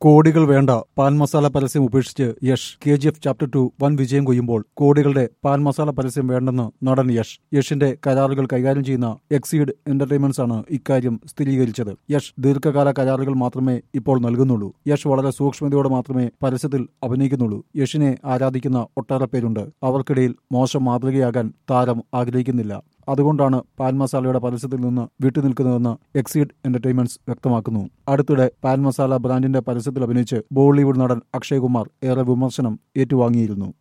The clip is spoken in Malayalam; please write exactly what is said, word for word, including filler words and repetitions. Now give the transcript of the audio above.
കോടികൾ വേണ്ട പാൻ മസാല പരസ്യം ഉപേക്ഷിച്ച് Yash. K G F chapter two വൻ വിജയം കൊയ്യുമ്പോൾ കോടികളുടെ പാൻ മസാല പരസ്യം വേണ്ടെന്ന് നടൻ യഷ്. യഷിന്റെ കരാറുകൾ കൈകാര്യം ചെയ്യുന്ന എക്സീഡ് എന്റർടൈൻമെന്റ്സ് ആണ് ഇക്കാര്യം സ്ഥിരീകരിച്ചത്. യഷ് ദീർഘകാല കരാറുകൾ മാത്രമേ ഇപ്പോൾ നൽകുന്നുള്ളൂ. യഷ് വളരെ സൂക്ഷ്മതയോടെ മാത്രമേ പരസ്യത്തിൽ അഭിനയിക്കുന്നുള്ളൂ. യഷിനെ ആരാധിക്കുന്ന ഒട്ടേറെ പേരുണ്ട്. അവർക്കിടയിൽ മോശം മാതൃകയാകാൻ താരം ആഗ്രഹിക്കുന്നില്ല. അതുകൊണ്ടാണ് പാൻ മസാലയുടെ പരസ്യത്തിൽ നിന്ന് വിട്ടുനിൽക്കുന്നതെന്ന് എക്സീഡ് എന്റർടൈൻമെന്റ്സ് വ്യക്തമാക്കുന്നു. അടുത്തിടെ പാൻ മസാല ബ്രാൻഡിന്റെ പരസ്യത്തിൽ അഭിനയിച്ച് ബോളിവുഡ് നടൻ അക്ഷയ് കുമാർ ഏറെ വിമർശനം ഏറ്റുവാങ്ങിയിരുന്നു.